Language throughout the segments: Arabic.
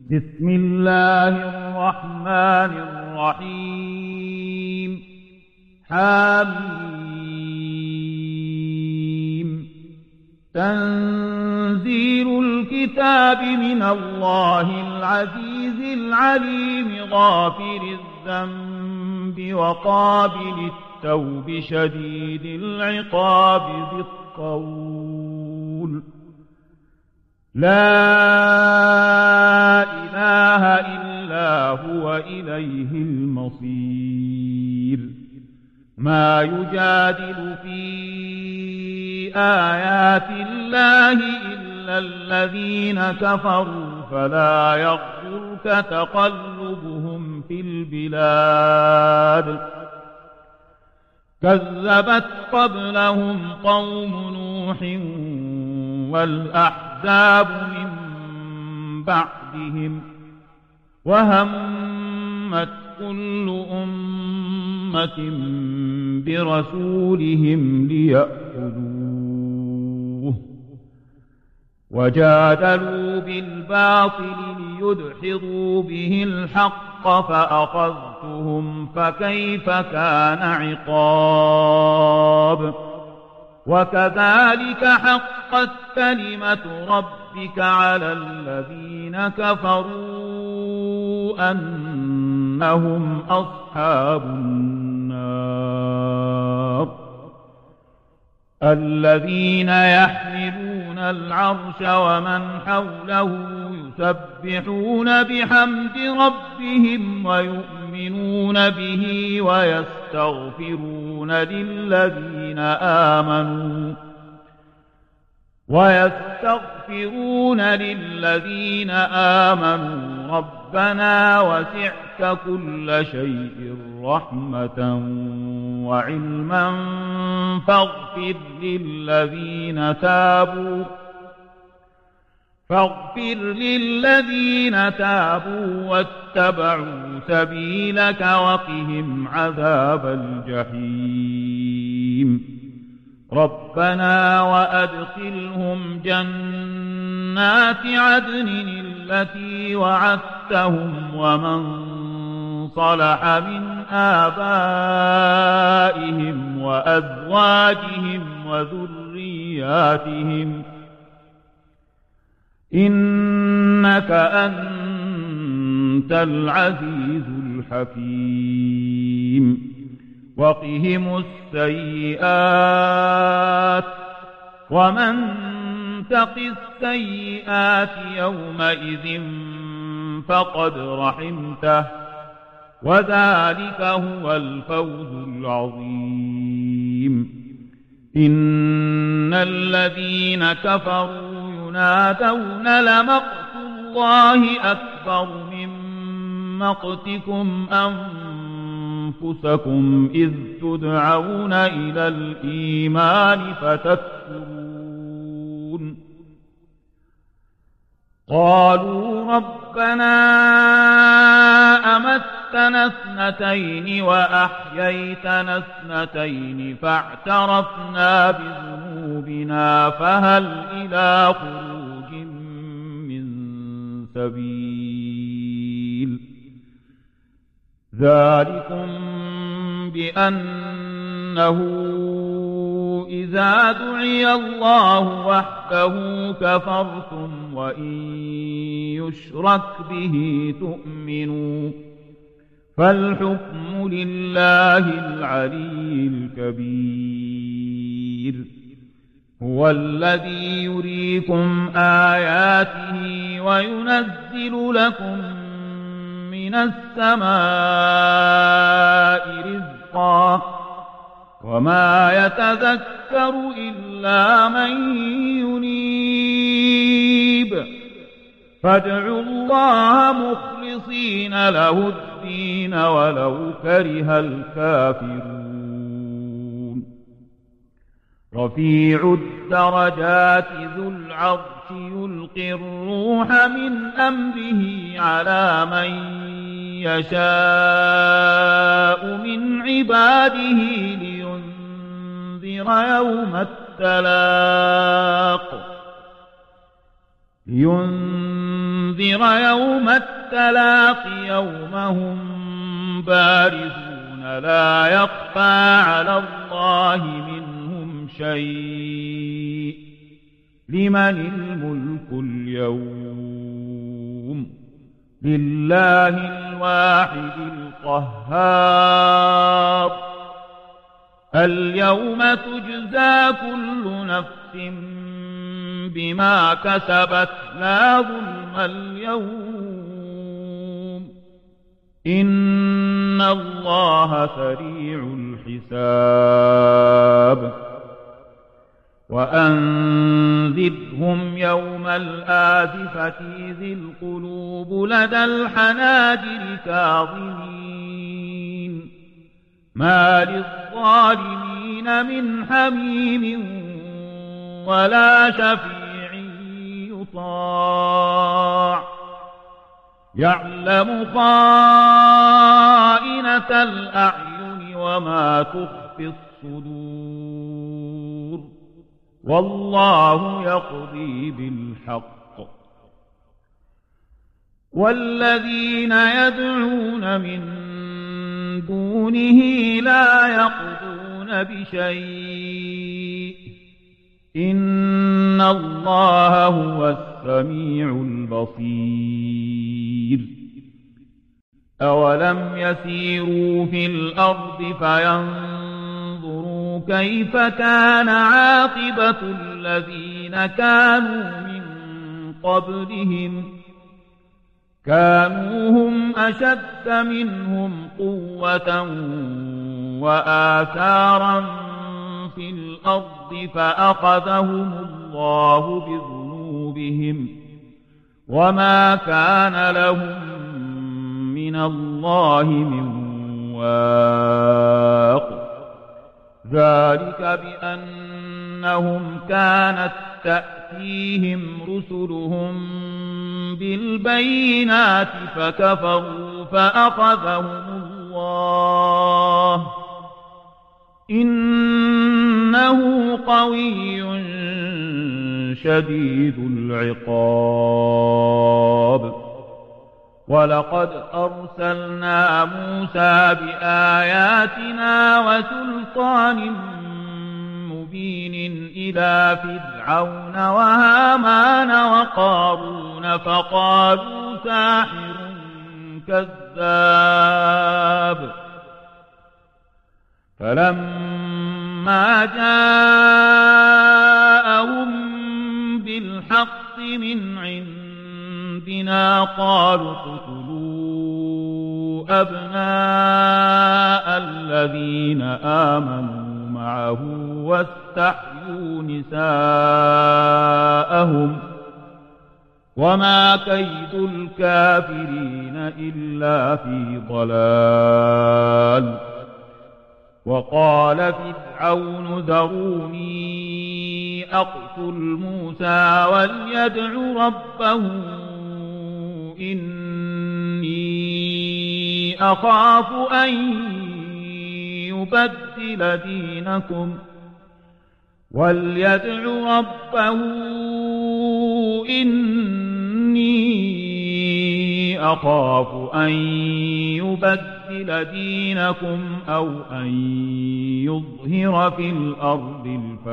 بسم الله الرحمن الرحيم حميم تنزيل الكتاب من الله العزيز العليم غافر الذنب وقابل التوب شديد العقاب ذي الطول لا إله إلا هو إليه المصير ما يجادل في آيات الله إلا الذين كفروا فلا يغرك تقلبهم في البلاد كذبت قبلهم قوم نوح والأحزاب من بعدهم وهمت كل أمة برسولهم ليأخذوه وجادلوا بالباطل ليدحضوا به الحق فأخذتهم فكيف كان عقاب وكذلك حقت كلمة ربك على الذين كفروا أنهم أصحاب النار الذين يحملون العرش ومن حوله يسبحون بحمد ربهم ويؤمنون به ويستغفرون للذين آمنوا ربنا وسعت كل شيء رحمة وعلما فاغفر للذين تابوا واتبعوا سبيلك وقهم عذاب الجحيم ربنا وأدخلهم جنات عدن التي وعدتهم ومن صلح من آبائهم وأزواجهم وذرياتهم إنك أنت العزيز الحكيم وقهم السيئات ومن تق السيئات يومئذ فقد رحمته وذلك هو الفوز العظيم إن الذين كفروا ينادون لمقت الله أكبر من مقتكم أنفسكم إذ تدعون إلى الإيمان فتكفرون قالوا ربنا أمتنا اثنتين وأحييتنا اثنتين فاعترفنا بذنوبنا فهل إلى خروج من سبيل ذلكم بأنه إذا دعي الله وحده كفرتم وإن يشرك به تؤمنوا فالحكم لله العلي الكبير هو الذي يريكم آياته وينزل لكم من السماء رزقا وما يتذكر إلا من ينيب فادعوا الله مخلصين له الدين ولو كره الكافرون رفيع الدرجات ذو العرش يلقي الروح من أمره على من يشاء من عباده لينذر يوم التلاق يوم هم بارزون لا يخفى على الله منهم شيء لمن الملك اليوم لله الواحد القهار اليوم تجزى كل نفس بما كسبت لا ظلم اليوم إن الله سريع الحساب وأنذرهم يوم الآزفة إذ القلوب لدى الحناجر كاظمين ما للظالمين من حميم ولا شفيع يطاع يعلم خائنة الأعين وما تخفي الصدور والله يقضي بالحق والذين يدعون من دونه لا يقضون بشيء إن الله هو السميع البصير أولم يسيروا في الأرض فينظروا كيف كان عاقبة الذين كانوا من قبلهم كانوا هم أشد منهم قوة وآثارا في الأرض فأخذهم الله بذنوبهم وما كان لهم من الله من واق ذلك بأنهم كانت تأتيهم رسلهم بالبينات فكفروا فأخذهم الله إنه قوي شديد العقاب ولقد أرسلنا موسى بآياتنا وسلطان مبين إلى فرعون وهامان وقارون فقالوا ساحر كذاب فلما جاءهم بالحق من عندنا قالوا اقتلوا أبناء الذين آمنوا معه واستحيوا نساءهم وما كيد الكافرين إلا في ضلال وقال فرعون ذروني أقتل موسى وليدع ربه إني أخاف أن يبدل دينكم وليدع ربه إني أخاف أن يبدل دينكم أو أن يظهر في الأرض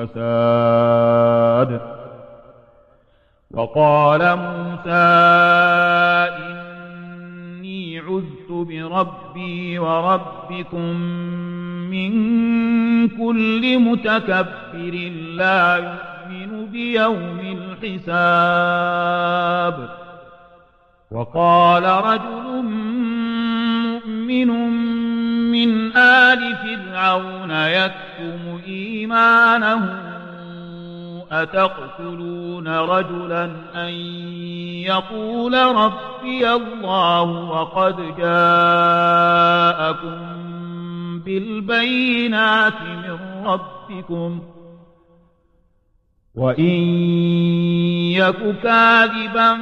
الفساد وقال موسى إني عذت بربي وربكم من كل متكبر لا يؤمن بيوم الحساب وقال رجل مؤمن من آل فرعون يكتم إيمانه أتقتلون رجلا أن يقول ربي الله وقد جاءكم بالبينات من ربكم وإن يك كاذبا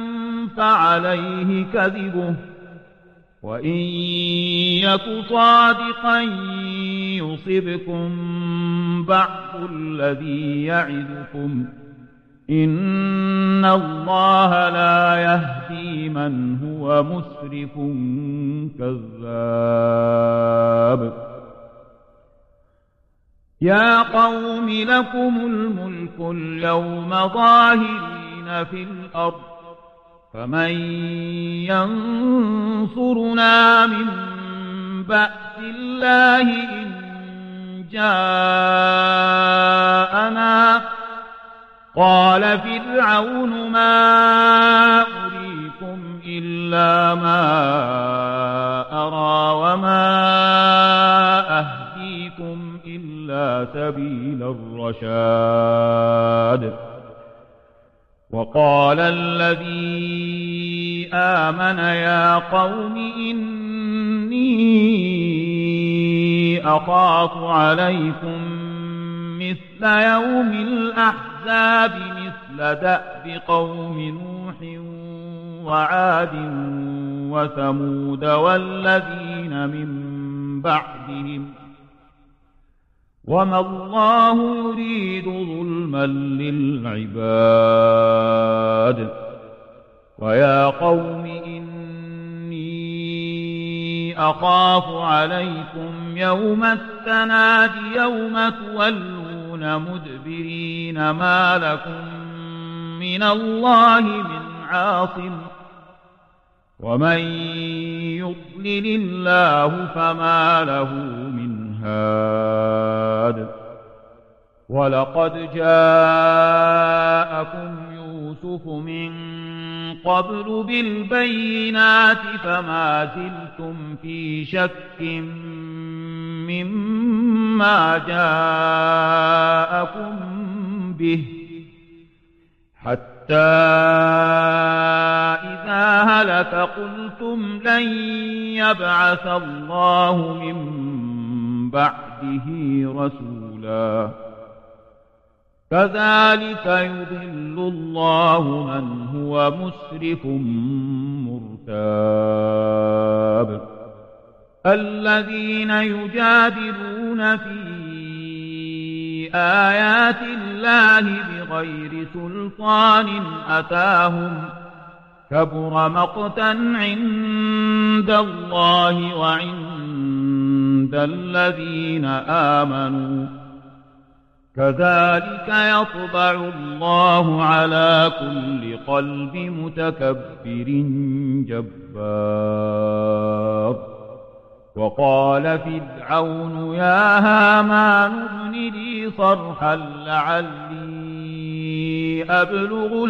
فعليه كذبه وإن يك صادقا يصبكم بعض الذي يعدكم إن الله لا يهدي من هو مسرف كذاب يا قوم لكم الملك اليوم ظاهرين في الأرض فمن ينصرنا من بأس الله إن جاءنا قال فرعون ما أريكم إلا ما أرى وما أهديكم إلا سبيل الرشاد وقال الذي آمن يا قوم إني أخاف عليكم مثل يوم الأحزاب مثل دأب قوم نوح وعاد وثمود والذين من بعدهم وما الله يريد ظلما للعباد ويا قوم إني أخاف عليكم يوم التناد يوم تولون مدبرين ما لكم من الله من عاصم ومن يضلل الله فما له من هاد ولقد جاءكم يوسف من قبل بالبينات فما زلتم في شك مما جاءكم به حتى إذا هلك قلتم لن يبعث الله من بعده رسولا كذلك يضل الله من هو مسرف مرتاب الذين يجادلون في آيات الله بغير سلطان أتاهم كبر مقتا عند الله وعند الذين آمنوا كذلك يطبع الله على كل قلب متكبر جبار وقال فرعون يا هامان ابن لي صرحا لعلي أبلغ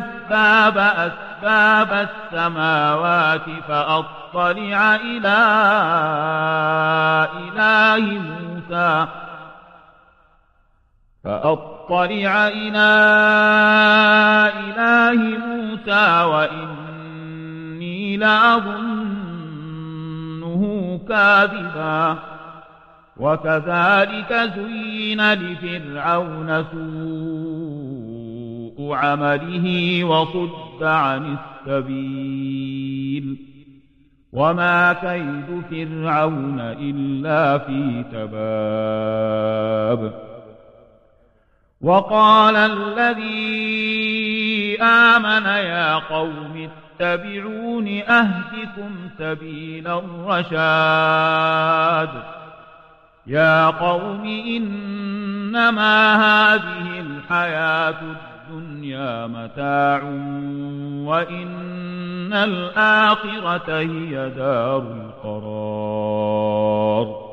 أسباب السماوات فأطلع إلى إله موسى وإني لأظنه كاذبا وكذلك زين لفرعون سوء عمله وصد عن السبيل وما كيد فرعون إلا في تباب وقال الذي آمن يا قوم اتبعون أهدكم سبيل الرشاد يا قوم إنما هذه الحياة الدنيا متاع وإن الآخرة هي دار القرار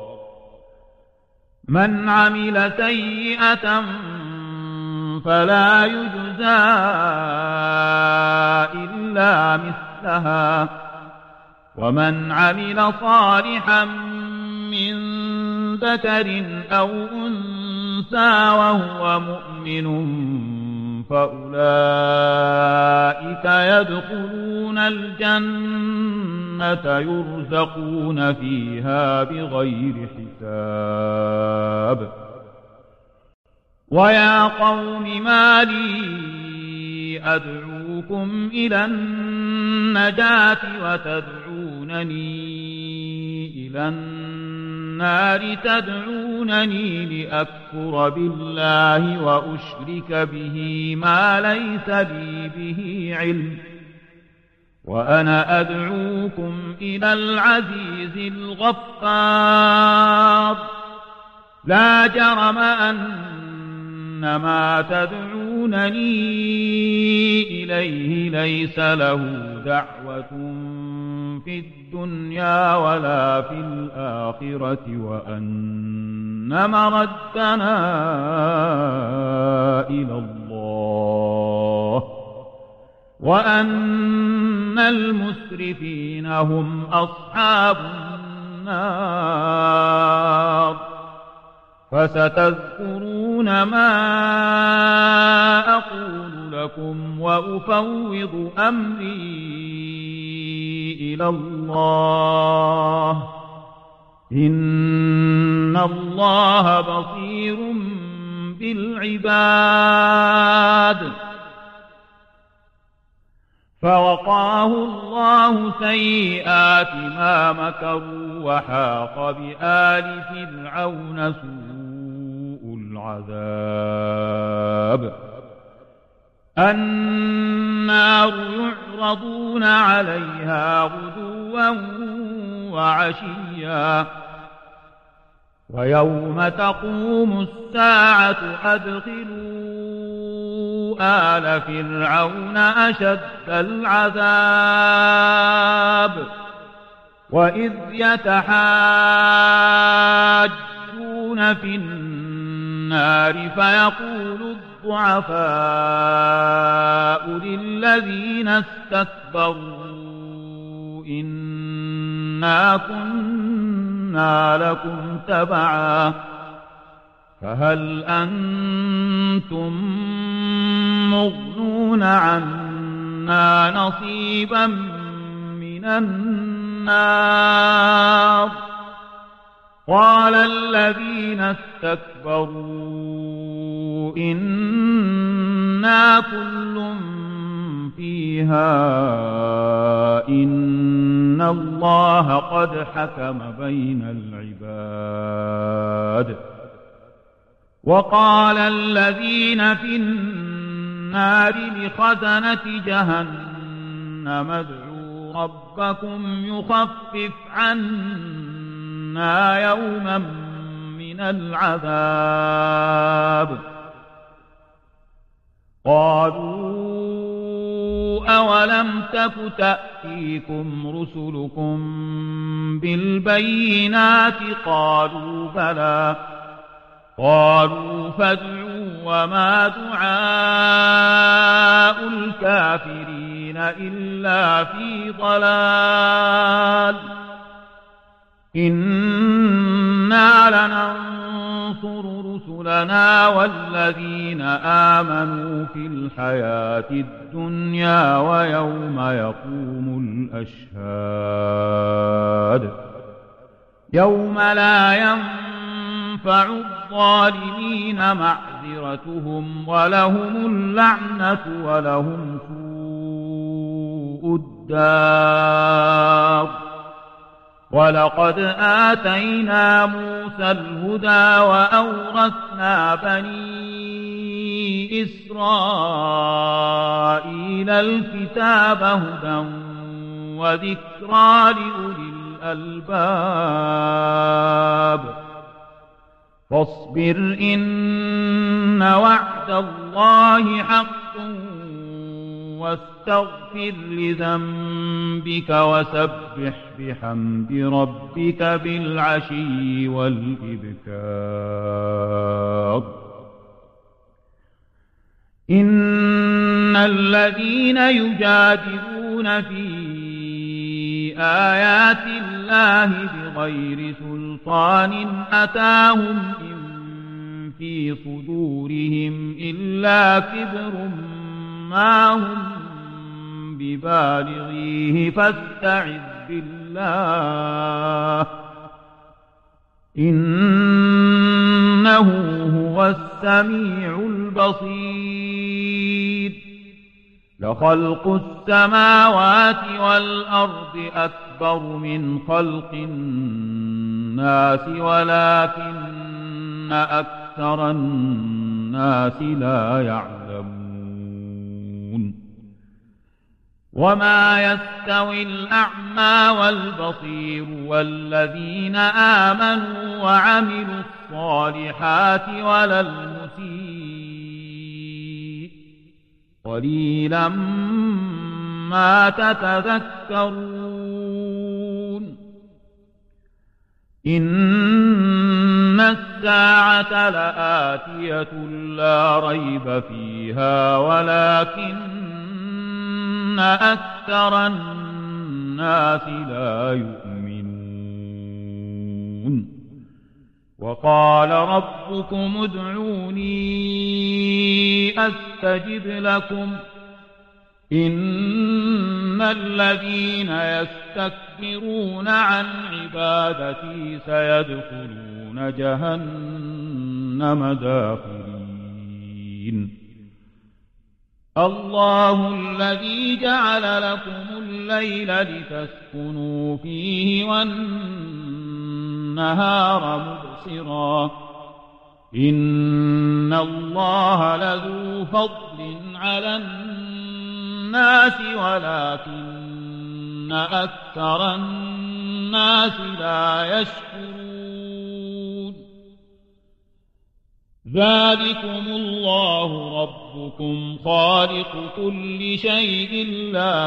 من عمل سيئة فلا يجزى إلا مثلها ومن عمل صالحا من ذكر أو أنثى وهو مؤمن فأولئك يدخلون الجنة يرزقون فيها بغير حساب ويا قوم ما لي أدعوكم إلى النجاة وتدعونني إلى النار النار تدعونني لأكفر بالله وأشرك به ما ليس لي به علم وأنا أدعوكم إلى العزيز الغفار لا جرم أن ما تدعونني إليه ليس له دعوة في الدنيا ولا في الآخرة وأن مردنا إلى الله وأن المسرفين هم أصحاب النار فستذكرون ما أقول لكم وأفوض أمري إلى الله إن الله بصير بالعباد فوقاه الله سيئات ما مكروا وحاق بآل فرعون سوء العذاب النار يعرضون عليها غدوا وعشيا ويوم تقوم الساعة أدخلوا آل فرعون أشد العذاب وإذ يتحاجون في النار فيقول الضعفاء للذين استكبروا إنا كنا لكم تبعا فهل أنتم مغنون عنا نصيبا من النار قال الذين استكبروا إنا كل فيها إن الله قد حكم بين العباد وقال الذين في النار لخزنة جهنم ادعوا ربكم يخفف عنا يوما من العذاب قالوا أولم تك تأتيكم رسلكم بالبينات قالوا بلى قالوا فادعوا وما دعاء الكافرين إلا في ضلال إنا لننصر رسلنا والذين آمنوا في الحياة الدنيا ويوم يقوم الأشهاد يوم لا ينفع الظالمين معذرتهم ولهم اللعنة ولهم سوء الدار ولقد آتينا موسى الهدى وأورثنا بني إسرائيل الكتاب هدى وذكرى لأولي الألباب فاصبر إن وعد الله حق واستغفر لذنبك وسبح بحمد ربك بالعشي والإبكار إن الذين يجادلون في آيات الله بغير سلطان أتاهم إن في صدورهم إلا كبر ما هم ببالغيه فاستعذ بالله إنه هو السميع البصير لخلق السماوات والأرض أكبر من خلق الناس ولكن أكثر الناس لا يعلمون وما يستوي الأعمى والبصير والذين آمنوا وعملوا الصالحات ولا المسيء قليلا ما تتذكرون إن الساعة لآتية لا ريب فيها ولكن أكثر الناس لا يؤمنون وقال ربكم ادعوني أستجب لكم إن الذين يستكبرون عن عبادتي سيدخلون جهنم داخرين الله الذي جعل لكم الليل لتسكنوا فيه والنهار مبصرا إن الله لذو فضل على الناس ولكن أكثر الناس لا يشكرون ذلكم الله ربكم خالق كل شيء لا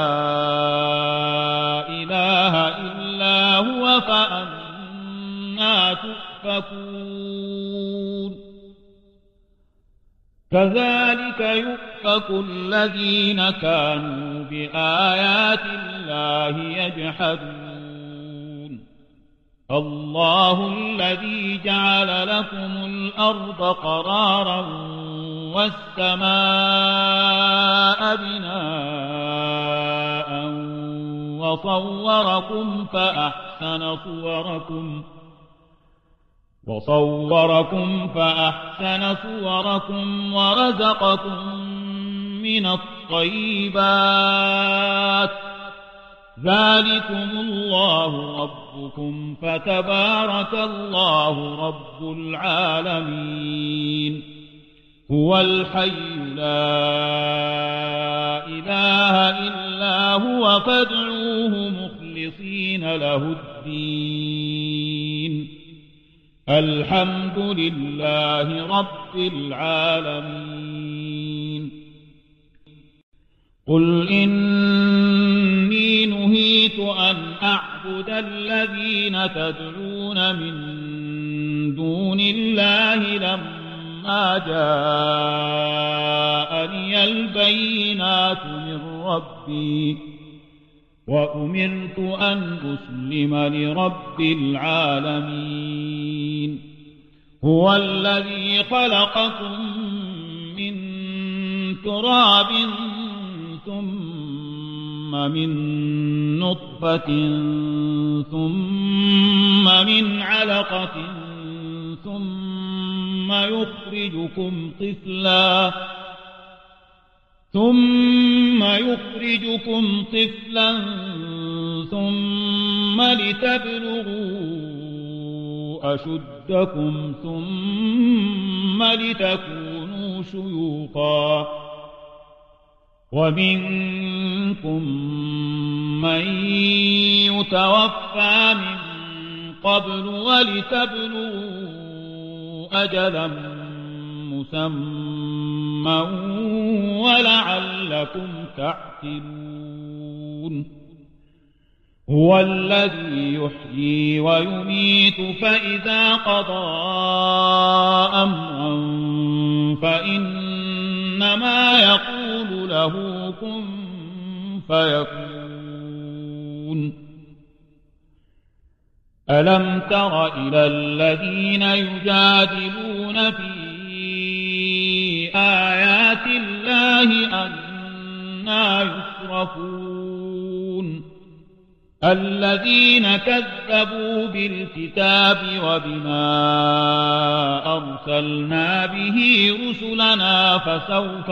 إله إلا هو فأنى تؤفكون كذلك يؤفك الذين كانوا بآيات الله يجحدون الله الذي جعل لكم الأرض قرارا والسماء بناء وصوركم فأحسن صوركم ورزقكم من الطيبات ذلكم الله ربكم فتبارك الله رب العالمين هو الحي لا إله إلا هو فادعوه مخلصين له الدين الحمد لله رب العالمين قل إني نهيت أن أعبد الذين تدعون من دون الله لما جاءني البينات من ربي وأمرت أن أسلم لرب العالمين هو الذي خلقكم من تراب ثم من نطفة ثم من علقة ثم يخرجكم طفلا ثم لتبلغوا أشدكم ثم لتكونوا شيوخا ومنكم من يتوفى من قبل ولتبلغوا أجلا مسمى ولعلكم تعقلون هو الذي يحيي ويميت فإذا قضى أمرا فإنما يقول له كن فيكون ألم تر إلى الذين يجادلون في آيات الله أنى يصرفون الذين كذبوا بالكتاب وبما أرسلنا به رسلنا فسوف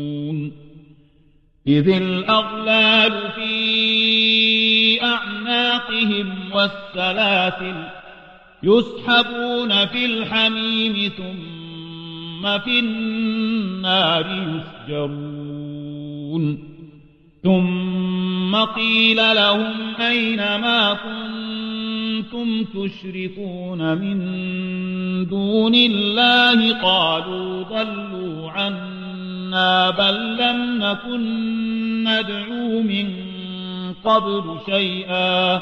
يعلمون إذ الأغلال في أعناقهم أعناقهم والسلاسل يسحبون في الحميم ثم في النار يسجرون ثم قيل لهم أين ما كنتم تشركون من دون الله قالوا ضلوا عنا بل لم نكن ندعو من قبل شيئا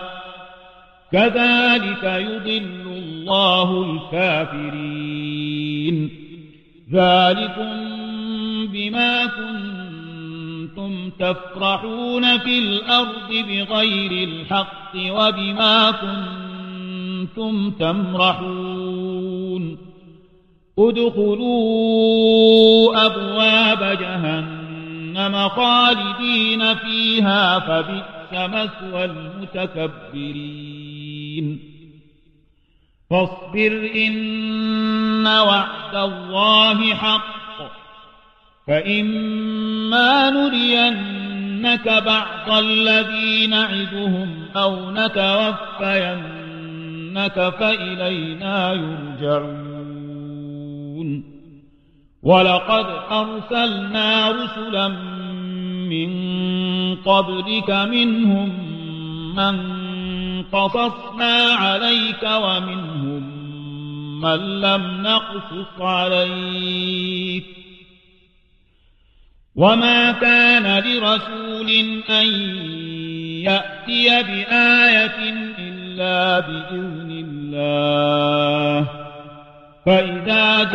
كذلك يضل الله الكافرين ذلكم بما كنتم تفرحون في الأرض بغير الحق وبما كنتم تمرحون ادخلوا أبواب جهنم خالدين فيها فبئس مثوى المتكبرين فاصبر إن وعد الله حق فإما نرينك بعض الذي نعدهم أو نتوفينك فإلينا يرجعون ولقد أرسلنا رسلا من قبلك منهم من قصصنا عليك ومنهم من لم نقصص عليك وما كان لرسول أن يأتي بآية إلا بإذن الله فإذا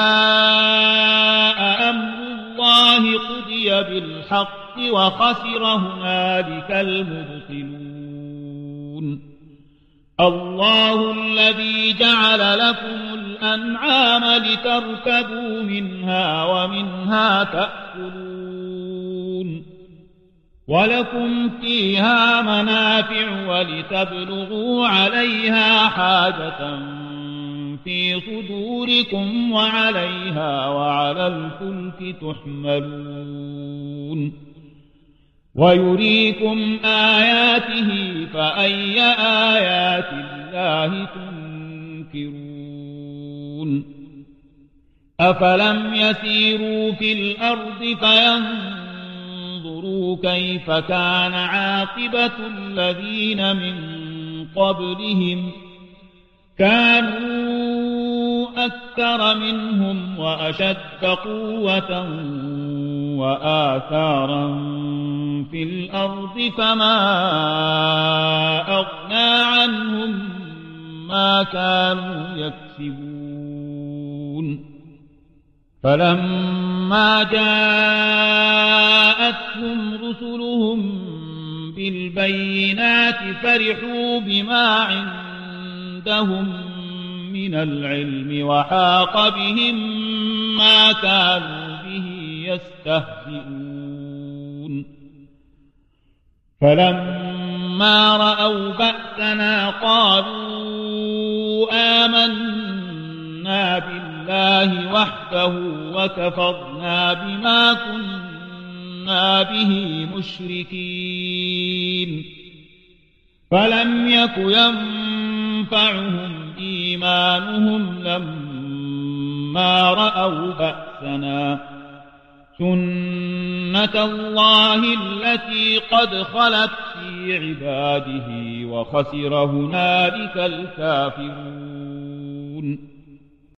جاء أمر الله قضي بالحق وخسر هنالك المبطلون الله الذي جعل لكم الأنعام لتركبوا منها ومنها تأكلون ولكم فيها منافع ولتبلغوا عليها حاجة في صدوركم وعليها وعلى الفلك تحملون ويريكم آياته فأي آيات الله تنكرون أفلم يسيروا في الأرض فينظروا كيف كان عاقبة الذين من قبلهم كانوا أكثر منهم وأشد قوة وآثارا في الأرض فما أغنى عنهم ما كانوا يكسبون فلما جاءتهم رسلهم بالبينات فرحوا بما عندهم من العلم وحاق بهم ما كانوا به يستهزئون فلما رأوا بأسنا قالوا آمنا بالله وحده وكفرنا بما كنا به مشركين فلم يك ينفعهم إيمانهم لما رأوا بأسنا سنة الله التي قد خلت في عباده وخسر هنالك الكافرون